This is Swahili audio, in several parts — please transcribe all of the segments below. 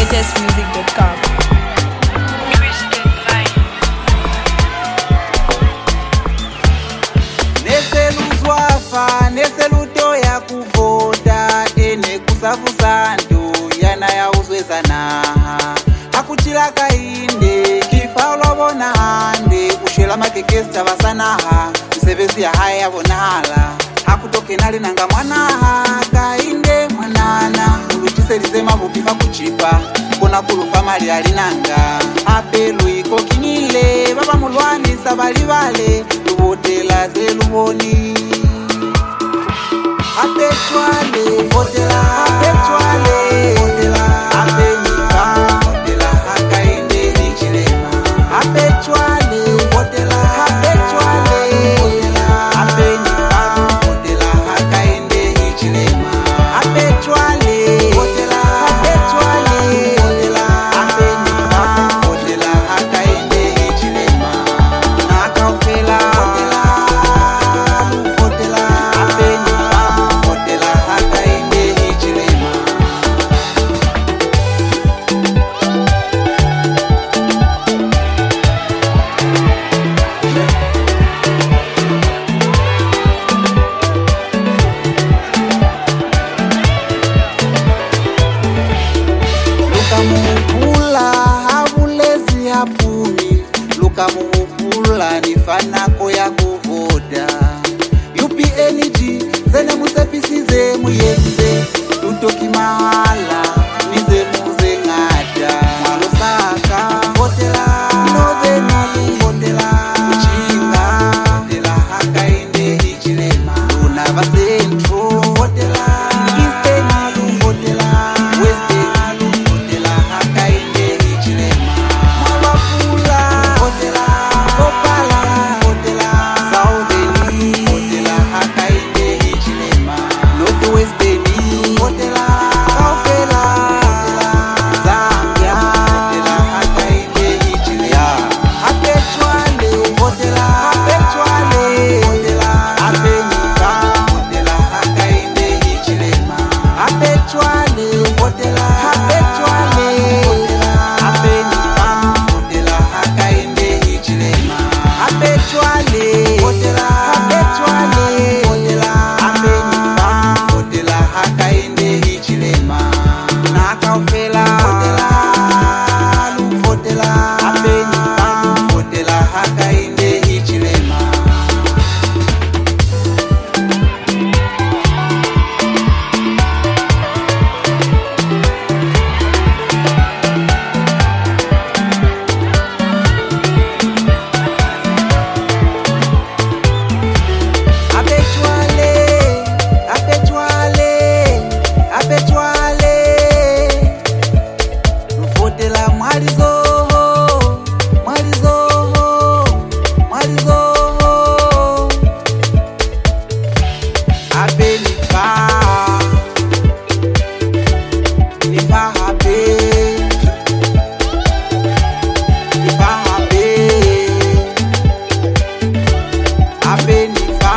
zlatestmusic.com. Neseluzwafa neseluto ya kuvoda ene kusafusandu yana ya uzwezana hakutila kainde kifaulo bona hande ushela makekesta basanaha msebezi ya haya bonala hakutoke nali nanga mwanaha kainde mwanana ulutiselize mabupifa kuchipa kuna kulufa mali alinanga apelu iko kinile baba mulwani sabali bale lubotela ze luboni apechwale botela apechwale botela apenifa botela hakainde nichilema apechwale botela apechwale botela apenifa botela hakainde nichilema apechwale botela apechwale botela apenifa botela hakainde nichilema nakaufela botela apenifa botela hakainde nichilema. Luka muhupula habulezi hapumi luka muhupula nifanako ya kuvoda UPNG zene musepisize muyeze tutoki mahala nize muze ngada malosaka votela noveni votela uchinga votela hakainde hichilema unava centro votela eastern votela western votela hakainde hichilema mwalapula votela kopala votela southern votela hakainde hichilema northwestern votela kaufela votela zambia votela hakainde hichilema apechwale votela apechwale votela apenifa votela hakainde hichilema apechwale votela apechwale votela apenifa votela hakainde hichilema apechwale votela apechwale votela apenifa votela hakainde hichilema nakaufela votela votela apenifa votela hakainde hichilema. Apechwale, apechwale, apechwale, votela mwalizoho, mwalizoho, mwalizoho, apenifa, nifa hape, nifa hape, apenifa.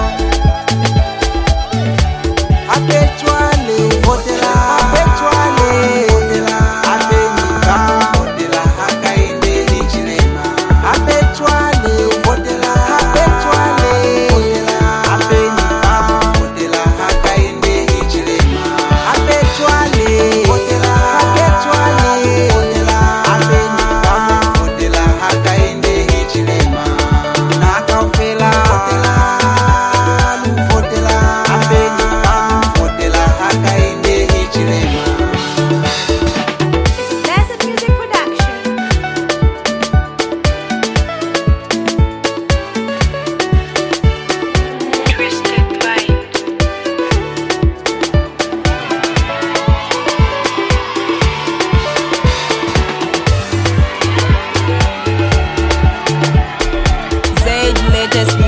Apechwale votela apechwale votela apenifa votela hakainde hichilema apechwale votela apechwale votela apenifa votela hakainde hichilema apechwale votela apechwale votela apenifa votela hakainde hichilema nakaufela votela apenifa votela hakainde hichilema. Desert Music Production. Latest